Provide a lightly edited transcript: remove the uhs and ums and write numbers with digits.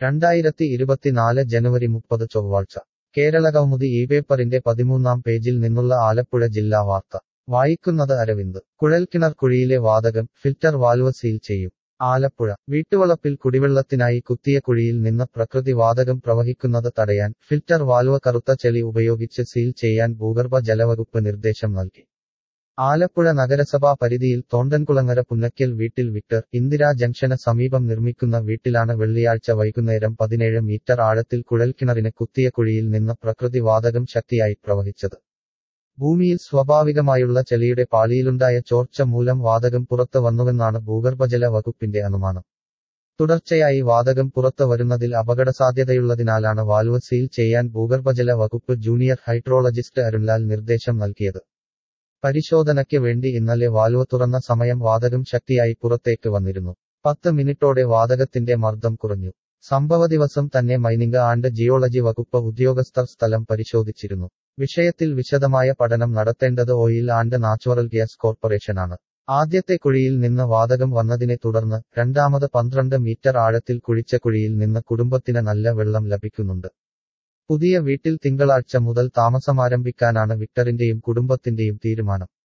2024 ജനുവരി 30 ചൊവ്വാഴ്ച കേരളകൗമുദി ഈ പേപ്പറിന്റെ 13-ാം പേജിൽ നിന്നുള്ള ആലപ്പുഴ ജില്ലാ വാർത്ത വായിക്കുന്നത് അരവിന്ദ്. കുഴൽക്കിണർ കുഴിയിലെ വാതകം ഫിൽറ്റർ വാൽവ് സീൽ ചെയ്യും. ആലപ്പുഴ വീട്ടുവളപ്പിൽ കുടിവെള്ളത്തിനായി കുത്തിയ കുഴിയിൽ നിന്ന് പ്രകൃതി വാതകം പ്രവഹിക്കുന്നത് തടയാൻ ഫിൽറ്റർ വാൽവ് കറുത്ത ചെളി ഉപയോഗിച്ച് സീൽ ചെയ്യാൻ ഭൂഗർഭ ജലവകുപ്പ് നിർദ്ദേശം നൽകി. ആലപ്പുഴ നഗരസഭാ പരിധിയിൽ തോണ്ടൻകുളങ്ങര പുന്നയ്ക്കൽ വീട്ടിൽ വിക്ടർ ഇന്ദിരാ ജംഗ്ഷന് സമീപം നിർമ്മിക്കുന്ന വീട്ടിലാണ് വെള്ളിയാഴ്ച വൈകുന്നേരം 17 മീറ്റർ ആഴത്തിൽ കുഴൽക്കിണറിന് കുത്തിയ കുഴിയിൽ നിന്ന് പ്രകൃതി വാതകം ശക്തിയായി പ്രവഹിച്ചത്. ഭൂമിയിൽ സ്വാഭാവികമായുള്ള ചെളിയുടെ പാളിയിലുണ്ടായ ചോർച്ച മൂലം വാതകം പുറത്ത് വന്നുവെന്നാണ് ഭൂഗർഭജല വകുപ്പിന്റെ അനുമാനം. തുടർച്ചയായി വാതകം പുറത്ത് വരുന്നതിൽ അപകടസാധ്യതയുള്ളതിനാലാണ് വാൽവ് സീൽ ചെയ്യാൻ ഭൂഗർഭജല വകുപ്പ് ജൂനിയർ ഹൈഡ്രോളജിസ്റ്റ് അരുൺലാൽ നിർദ്ദേശം നൽകിയത്. പരിശോധനയ്ക്ക് വേണ്ടി ഇന്നലെ വാൽവ് തുറന്ന സമയം വാതകം ശക്തിയായി പുറത്തേക്ക് വന്നിരുന്നു. 10 മിനിറ്റോടെ വാതകത്തിന്റെ മർദ്ദം കുറഞ്ഞു. സംഭവദിവസം തന്നെ മൈനിംഗ് ആൻഡ് ജിയോളജി വകുപ്പ് ഉദ്യോഗസ്ഥർ സ്ഥലം പരിശോധിച്ചിരുന്നു. വിഷയത്തിൽ വിശദമായ പഠനം നടത്തേണ്ടത് ഓയിൽ ആൻഡ് നാച്ചുറൽ ഗ്യാസ് കോർപ്പറേഷനാണ്. ആദ്യത്തെ കുഴിയിൽ നിന്ന് വാതകം വന്നതിനെ തുടർന്ന് രണ്ടാമത് 12 മീറ്റർ ആഴത്തിൽ കുഴിച്ച കുഴിയിൽ നിന്ന് കുടുംബത്തിന് നല്ല വെള്ളം ലഭിക്കുന്നുണ്ട്. പുതിയ വീട്ടിൽ തിങ്കളാഴ്ച മുതൽ താമസമാരംഭിക്കാനാണ് വിക്ടറിന്റെയും കുടുംബത്തിന്റെയും തീരുമാനം.